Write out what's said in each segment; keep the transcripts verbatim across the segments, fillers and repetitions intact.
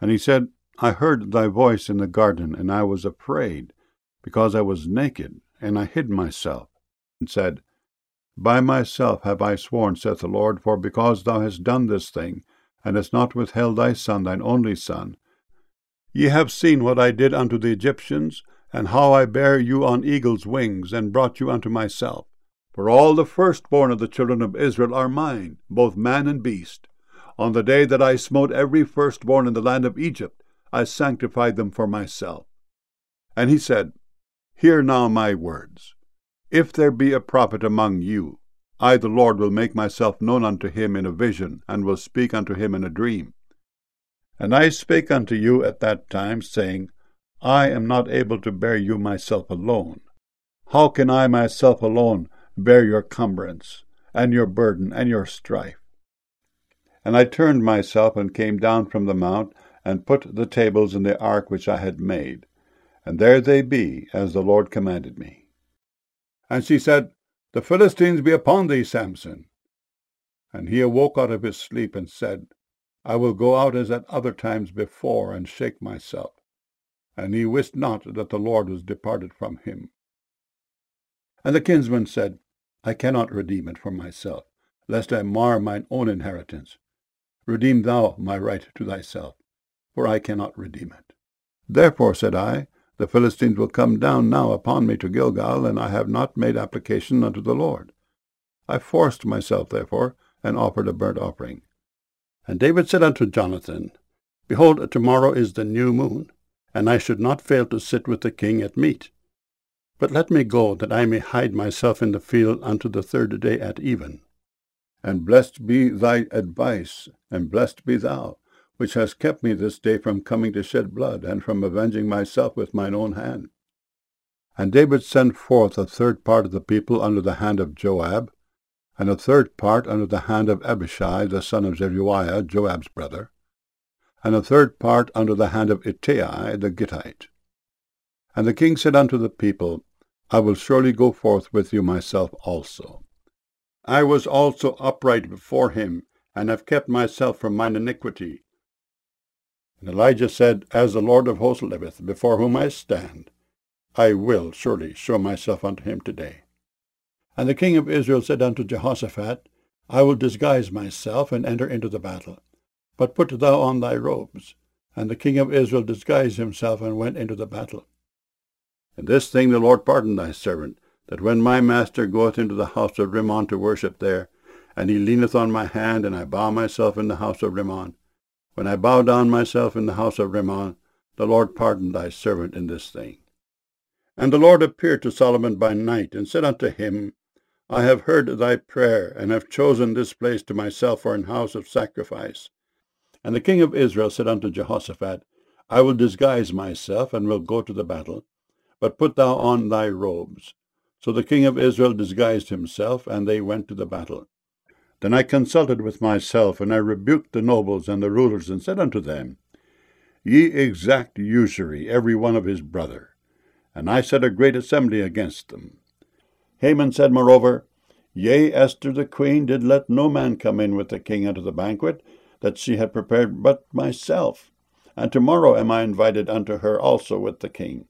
And he said, I heard thy voice in the garden, and I was afraid, because I was naked, and I hid myself, and said, By myself have I sworn, saith the Lord, for because thou hast done this thing, and hast not withheld thy son, thine only son, ye have seen what I did unto the Egyptians, and how I bare you on eagle's wings, and brought you unto myself. For all the firstborn of the children of Israel are mine, both man and beast. On the day that I smote every firstborn in the land of Egypt, I sanctified them for myself. And he said, Hear now my words. If there be a prophet among you, I the Lord will make myself known unto him in a vision, and will speak unto him in a dream. And I spake unto you at that time, saying, I am not able to bear you myself alone. How can I myself alone bear your cumbrance, and your burden, and your strife? And I turned myself, and came down from the mount, and put the tables in the ark which I had made. And there they be, as the Lord commanded me. And she said, The Philistines be upon thee, Samson. And he awoke out of his sleep, and said, I will go out as at other times before, and shake myself. And he wist not that the Lord was departed from him. And the kinsman said, I cannot redeem it for myself, lest I mar mine own inheritance. Redeem thou my right to thyself, for I cannot redeem it. Therefore, said I, the Philistines will come down now upon me to Gilgal, and I have not made application unto the Lord. I forced myself, therefore, and offered a burnt offering. And David said unto Jonathan, Behold, tomorrow is the new moon, and I should not fail to sit with the king at meat. But let me go, that I may hide myself in the field unto the third day at even. And blessed be thy advice, and blessed be thou, which hast kept me this day from coming to shed blood, and from avenging myself with mine own hand. And David sent forth a third part of the people under the hand of Joab, and a third part under the hand of Abishai the son of Zeruiah, Joab's brother, and a third part under the hand of Ittai the Gittite. And the king said unto the people, I will surely go forth with you myself also. I was also upright before him, and have kept myself from mine iniquity. And Elijah said, As the Lord of hosts liveth, before whom I stand, I will surely show myself unto him today. And the king of Israel said unto Jehoshaphat, I will disguise myself, and enter into the battle. But put thou on thy robes. And the king of Israel disguised himself, and went into the battle. And this thing the Lord pardon thy servant, that when my master goeth into the house of Rimmon to worship there, and he leaneth on my hand, and I bow myself in the house of Rimmon, when I bow down myself in the house of Rimmon, the Lord pardon thy servant in this thing. And the Lord appeared to Solomon by night, and said unto him, I have heard thy prayer, and have chosen this place to myself for an house of sacrifice. And the king of Israel said unto Jehoshaphat, I will disguise myself, and will go to the battle, but put thou on thy robes. So the king of Israel disguised himself, and they went to the battle. Then I consulted with myself, and I rebuked the nobles and the rulers, and said unto them, Ye exact usury, every one of his brother. And I set a great assembly against them. Haman said moreover, Yea, Esther the queen did let no man come in with the king unto the banquet that she had prepared but myself, and tomorrow am I invited unto her also with the king.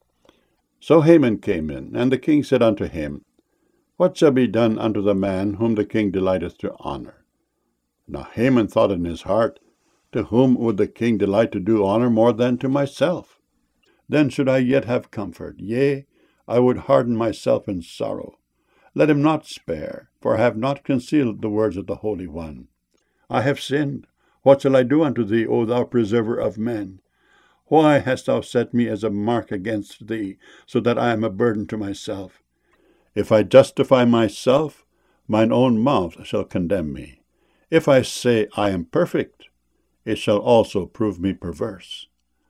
So Haman came in, and the king said unto him, What shall be done unto the man whom the king delighteth to honor? Now Haman thought in his heart, To whom would the king delight to do honor more than to myself? Then should I yet have comfort, yea, I would harden myself in sorrow. Let him not spare, for I have not concealed the words of the Holy One. I have sinned. What shall I do unto thee, O thou preserver of men? Why hast thou set me as a mark against thee, so that I am a burden to myself? If I justify myself, mine own mouth shall condemn me. If I say I am perfect, it shall also prove me perverse.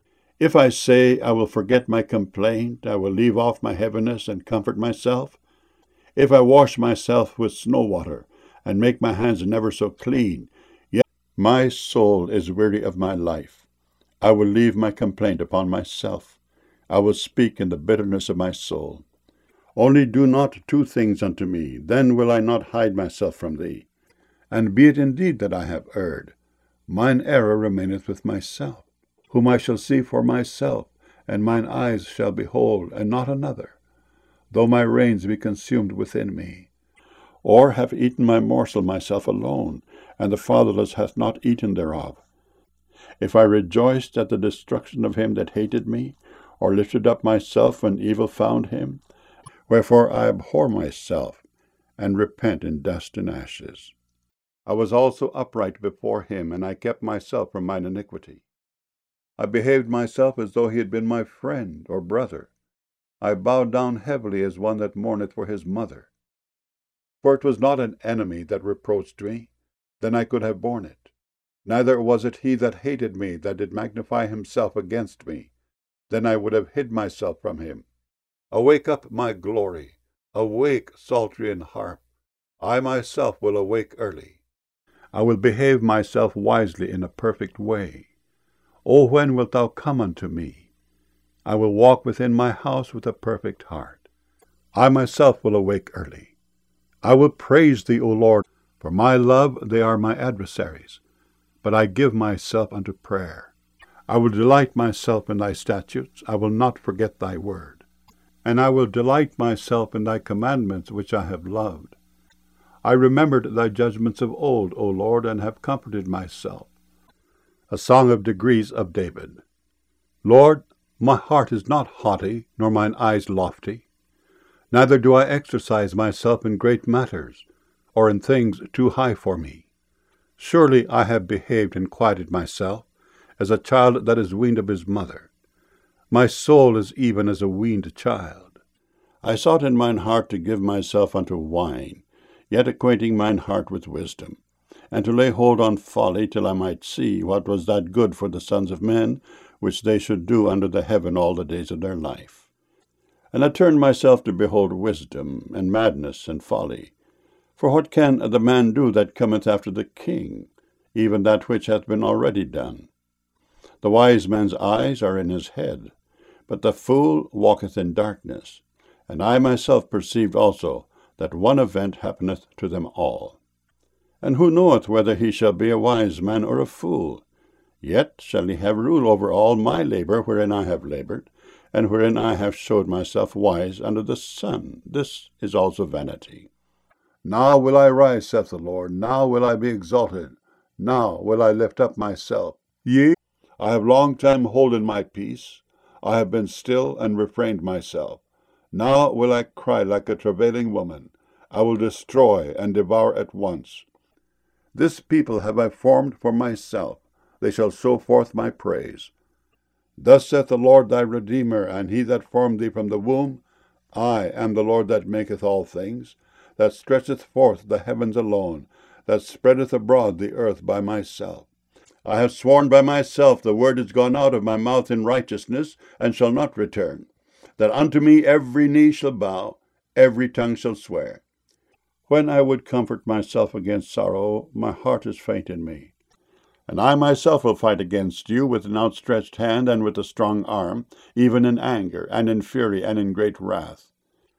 If I say I will forget my complaint, I will leave off my heaviness and comfort myself, if I wash myself with snow water, and make my hands never so clean, yet my soul is weary of my life. I will leave my complaint upon myself. I will speak in the bitterness of my soul. Only do not two things unto me, then will I not hide myself from thee. And be it indeed that I have erred, mine error remaineth with myself. whom I shall see for myself, and mine eyes shall behold, and not another, though my reins be consumed within me. Or have eaten my morsel myself alone, and the fatherless hath not eaten thereof. If I rejoiced at the destruction of him that hated me, or lifted up myself when evil found him, wherefore I abhor myself, and repent in dust and ashes. I was also upright before him, and I kept myself from mine iniquity. I behaved myself as though he had been my friend or brother. I bowed down heavily as one that mourneth for his mother. For it was not an enemy that reproached me, then I could have borne it. Neither was it he that hated me that did magnify himself against me, then I would have hid myself from him. Awake up, my glory, awake, psaltery and harp. I myself will awake early. I will behave myself wisely in a perfect way. O when wilt thou come unto me? I will walk within my house with a perfect heart. I myself will awake early. I will praise thee, O Lord, for my love they are my adversaries, but I give myself unto prayer. I will delight myself in thy statutes, I will not forget thy word. And I will delight myself in thy commandments which I have loved. I remembered thy judgments of old, O Lord, and have comforted myself. A song of degrees of David. Lord, my heart is not haughty, nor mine eyes lofty. Neither do I exercise myself in great matters, or in things too high for me. Surely I have behaved and quieted myself, as a child that is weaned of his mother. My soul is even as a weaned child. I sought in mine heart to give myself unto wine, yet acquainting mine heart with wisdom, and to lay hold on folly, till I might see what was that good for the sons of men, which they should do under the heaven all the days of their life. And I turned myself to behold wisdom, and madness, and folly. For what can the man do that cometh after the king, even that which hath been already done? The wise man's eyes are in his head, but the fool walketh in darkness. And I myself perceived also that one event happeneth to them all. And who knoweth whether he shall be a wise man or a fool? Yet shall he have rule over all my labor wherein I have labored, and wherein I have showed myself wise under the sun. This is also vanity. Now will I rise, saith the Lord, now will I be exalted, now will I lift up myself. Yea, I have long time holden my peace, I have been still and refrained myself. Now will I cry like a travailing woman, I will destroy and devour at once. This people have I formed for myself, they shall show forth my praise. Thus saith the Lord thy Redeemer, and he that formed thee from the womb, I am the Lord that maketh all things, that stretcheth forth the heavens alone, that spreadeth abroad the earth by myself. I have sworn by myself, the word is gone out of my mouth in righteousness, and shall not return, that unto me every knee shall bow, every tongue shall swear. When I would comfort myself against sorrow, my heart is faint in me. And I myself will fight against you with an outstretched hand and with a strong arm, even in anger, and in fury, and in great wrath.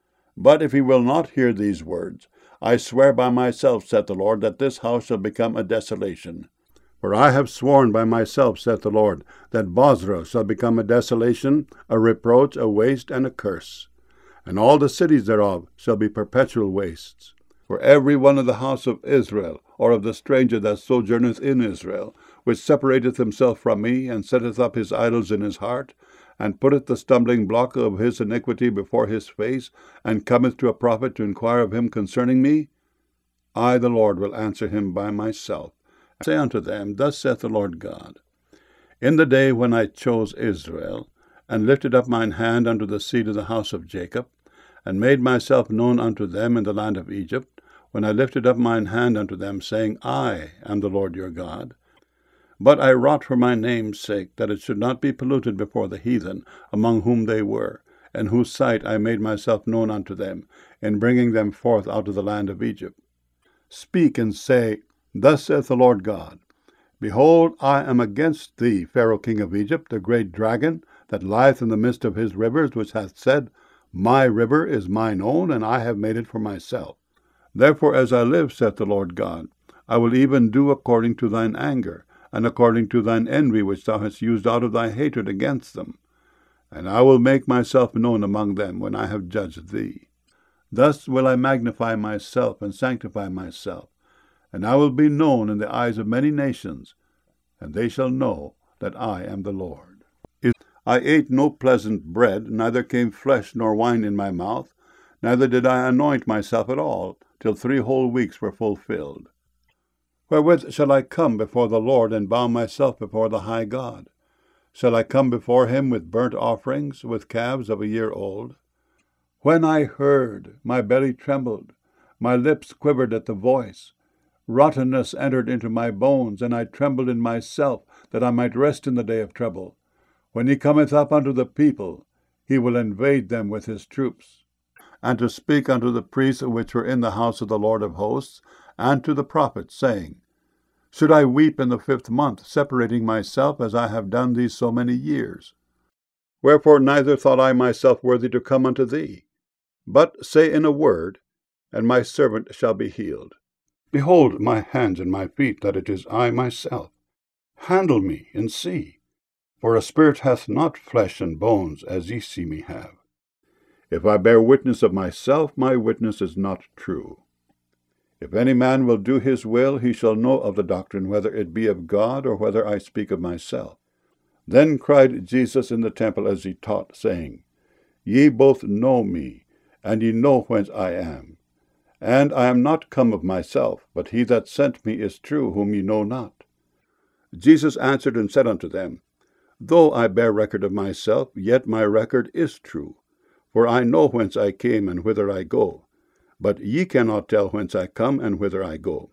But if he will not hear these words, I swear by myself, saith the Lord, that this house shall become a desolation. For I have sworn by myself, saith the Lord, that Bozrah shall become a desolation, a reproach, a waste, and a curse. And all the cities thereof shall be perpetual wastes. For every one of the house of Israel, or of the stranger that sojourneth in Israel, which separateth himself from me, and setteth up his idols in his heart, and putteth the stumbling block of his iniquity before his face, and cometh to a prophet to inquire of him concerning me, I the Lord will answer him by myself, and say unto them, Thus saith the Lord God, In the day when I chose Israel, and lifted up mine hand unto the seed of the house of Jacob, and made myself known unto them in the land of Egypt, when I lifted up mine hand unto them, saying, I am the Lord your God. But I wrought for my name's sake, that it should not be polluted before the heathen, among whom they were, in whose sight I made myself known unto them, in bringing them forth out of the land of Egypt. Speak and say, Thus saith the Lord God, Behold, I am against thee, Pharaoh king of Egypt, the great dragon, that lieth in the midst of his rivers, which hath said, My river is mine own, and I have made it for myself. Therefore, as I live, saith the Lord God, I will even do according to thine anger. and according to thine envy which thou hast used out of thy hatred against them. And I will make myself known among them when I have judged thee. Thus will I magnify myself and sanctify myself, and I will be known in the eyes of many nations, and they shall know that I am the Lord. I ate no pleasant bread, neither came flesh nor wine in my mouth, neither did I anoint myself at all, till three whole weeks were fulfilled. Wherewith shall I come before the Lord, and bow myself before the high God? Shall I come before him with burnt offerings, with calves of a year old? When I heard, my belly trembled, my lips quivered at the voice. Rottenness entered into my bones, and I trembled in myself, that I might rest in the day of trouble. When he cometh up unto the people, he will invade them with his troops. And to speak unto the priests which were in the house of the Lord of hosts, and to the prophets, saying, Should I weep in the fifth month, separating myself, as I have done these so many years? Wherefore neither thought I myself worthy to come unto thee. But say in a word, and my servant shall be healed. Behold my hands and my feet, that it is I myself. Handle me, and see. For a spirit hath not flesh and bones, as ye see me have. If I bear witness of myself, my witness is not true. If any man will do his will, he shall know of the doctrine, whether it be of God, or whether I speak of myself. Then cried Jesus in the temple as he taught, saying, Ye both know me, and ye know whence I am. And I am not come of myself, but he that sent me is true, whom ye know not. Jesus answered and said unto them, Though I bear record of myself, yet my record is true. For I know whence I came, and whither I go. But ye cannot tell whence I come, and whither I go.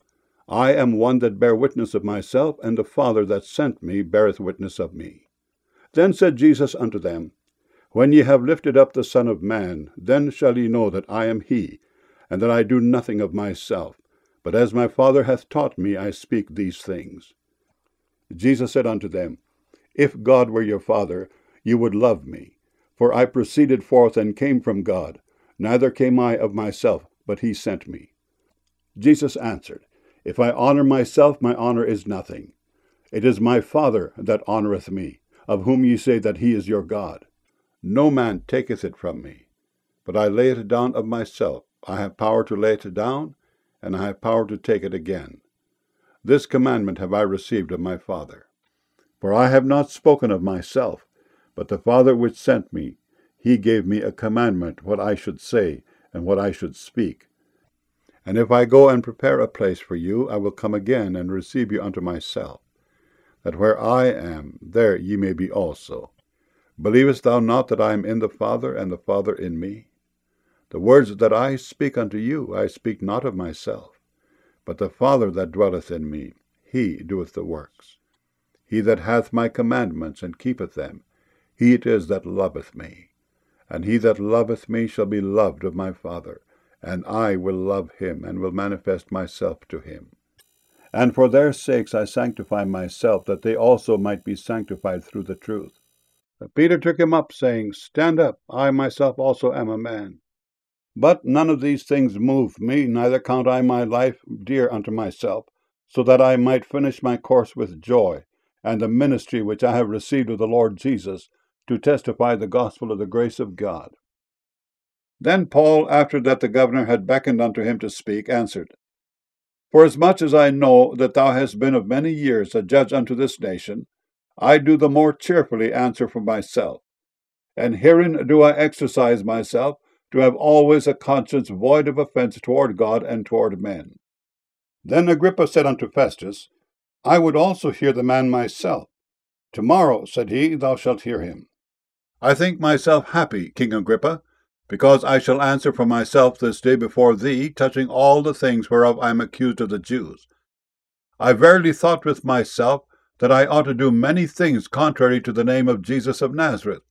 I am one that bear witness of myself, and the Father that sent me beareth witness of me. Then said Jesus unto them, When ye have lifted up the Son of Man, then shall ye know that I am he, and that I do nothing of myself, but as my Father hath taught me, I speak these things. Jesus said unto them, If God were your Father, you would love me, for I proceeded forth and came from God, neither came I of myself, but he sent me. Jesus answered, If I honour myself, my honour is nothing. It is my Father that honoureth me, of whom ye say that he is your God. No man taketh it from me, but I lay it down of myself. I have power to lay it down, and I have power to take it again. This commandment have I received of my Father. For I have not spoken of myself, but the Father which sent me, he gave me a commandment what I should say, and what I should speak. And if I go and prepare a place for you, I will come again and receive you unto myself, that where I am, there ye may be also. Believest thou not that I am in the Father, and the Father in me? The words that I speak unto you, I speak not of myself, but the Father that dwelleth in me, he doeth the works. He that hath my commandments and keepeth them, he it is that loveth me. And he that loveth me shall be loved of my Father, and I will love him, and will manifest myself to him. And for their sakes I sanctify myself, that they also might be sanctified through the truth. But Peter took him up, saying, Stand up, I myself also am a man. But none of these things move me, neither count I my life dear unto myself, so that I might finish my course with joy, and the ministry which I have received of the Lord Jesus, to testify the gospel of the grace of God. Then Paul, after that the governor had beckoned unto him to speak, answered, Forasmuch as I know that thou hast been of many years a judge unto this nation, I do the more cheerfully answer for myself. And herein do I exercise myself, to have always a conscience void of offense toward God and toward men. Then Agrippa said unto Festus, I would also hear the man myself. Tomorrow, said he, thou shalt hear him. I think myself happy, King Agrippa, because I shall answer for myself this day before thee, touching all the things whereof I am accused of the Jews. I verily thought with myself that I ought to do many things contrary to the name of Jesus of Nazareth.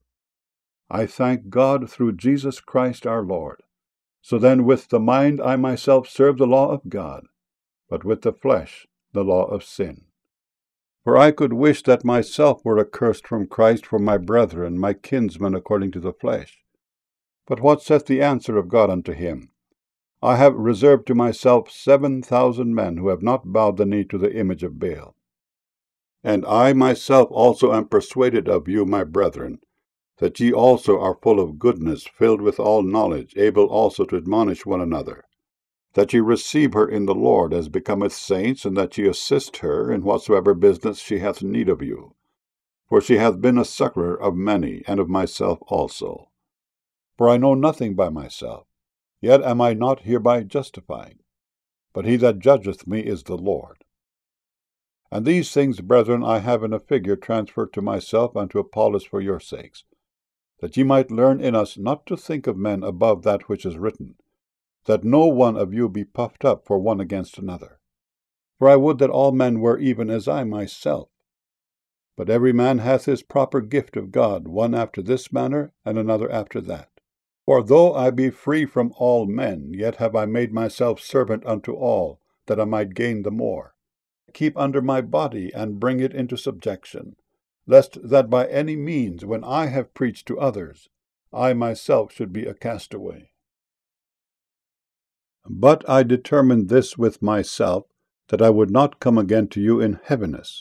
I thank God through Jesus Christ our Lord. So then with the mind I myself serve the law of God, but with the flesh the law of sin. For I could wish that myself were accursed from Christ for my brethren, my kinsmen according to the flesh. But what saith the answer of God unto him? I have reserved to myself seven thousand men who have not bowed the knee to the image of Baal. And I myself also am persuaded of you, my brethren, that ye also are full of goodness, filled with all knowledge, able also to admonish one another, that ye receive her in the Lord as becometh saints, and that ye assist her in whatsoever business she hath need of you. For she hath been a succourer of many, and of myself also. For I know nothing by myself, yet am I not hereby justified. But he that judgeth me is the Lord. And these things, brethren, I have in a figure transferred to myself and to Apollos for your sakes, that ye might learn in us not to think of men above that which is written, that no one of you be puffed up for one against another. For I would that all men were even as I myself. But every man hath his proper gift of God, one after this manner, and another after that. For though I be free from all men, yet have I made myself servant unto all, that I might gain the more. Keep under my body, and bring it into subjection, lest that by any means, when I have preached to others, I myself should be a castaway. But I determined this with myself, that I would not come again to you in heaviness.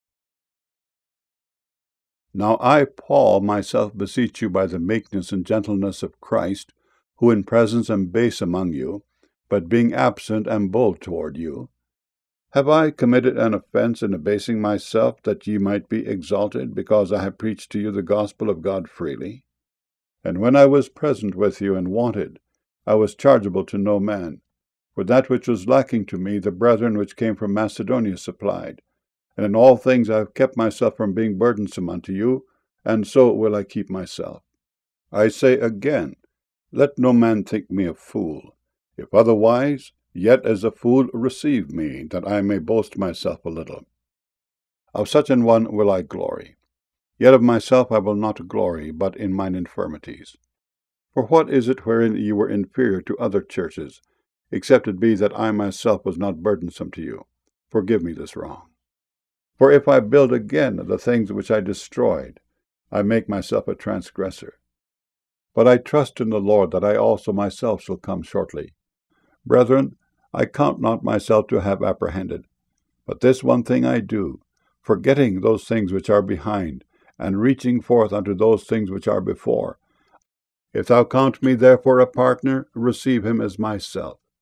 Now I, Paul, myself beseech you by the meekness and gentleness of Christ, who in presence am base among you, but being absent am bold toward you. Have I committed an offense in abasing myself, that ye might be exalted, because I have preached to you the gospel of God freely? And when I was present with you and wanted, I was chargeable to no man. For that which was lacking to me, the brethren which came from Macedonia supplied. And in all things I have kept myself from being burdensome unto you, and so will I keep myself. I say again, let no man think me a fool. If otherwise, yet as a fool receive me, that I may boast myself a little. Of such an one will I glory. Yet of myself I will not glory, but in mine infirmities. For what is it wherein ye were inferior to other churches, except it be that I myself was not burdensome to you? Forgive me this wrong. For if I build again the things which I destroyed, I make myself a transgressor. But I trust in the Lord that I also myself shall come shortly. Brethren, I count not myself to have apprehended, but this one thing I do, forgetting those things which are behind, and reaching forth unto those things which are before. If thou count me therefore a partner, receive him as myself.